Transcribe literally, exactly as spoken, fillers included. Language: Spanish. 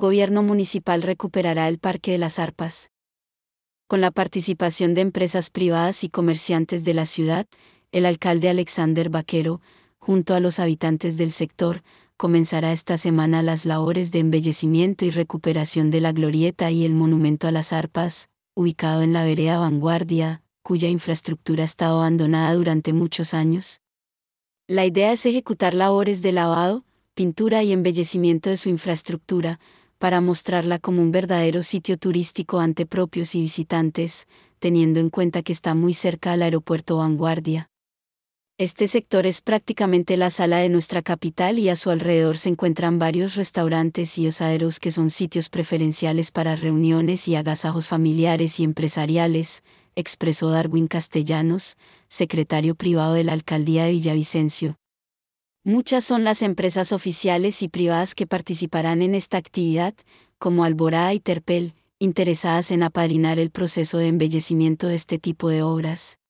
Gobierno municipal recuperará el Parque de las Arpas. Con la participación de empresas privadas y comerciantes de la ciudad, el alcalde Alexander Vaquero, junto a los habitantes del sector, comenzará esta semana las labores de embellecimiento y recuperación de la glorieta y el monumento a las arpas, ubicado en la vereda Vanguardia, cuya infraestructura ha estado abandonada durante muchos años. La idea es ejecutar labores de lavado, pintura y embellecimiento de su infraestructura, para mostrarla como un verdadero sitio turístico ante propios y visitantes, teniendo en cuenta que está muy cerca al aeropuerto Vanguardia. Este sector es prácticamente la sala de nuestra capital y a su alrededor se encuentran varios restaurantes y osaderos que son sitios preferenciales para reuniones y agasajos familiares y empresariales, expresó Darwin Castellanos, secretario privado de la Alcaldía de Villavicencio. Muchas son las empresas oficiales y privadas que participarán en esta actividad, como Alborada y Terpel, interesadas en apadrinar el proceso de embellecimiento de este tipo de obras.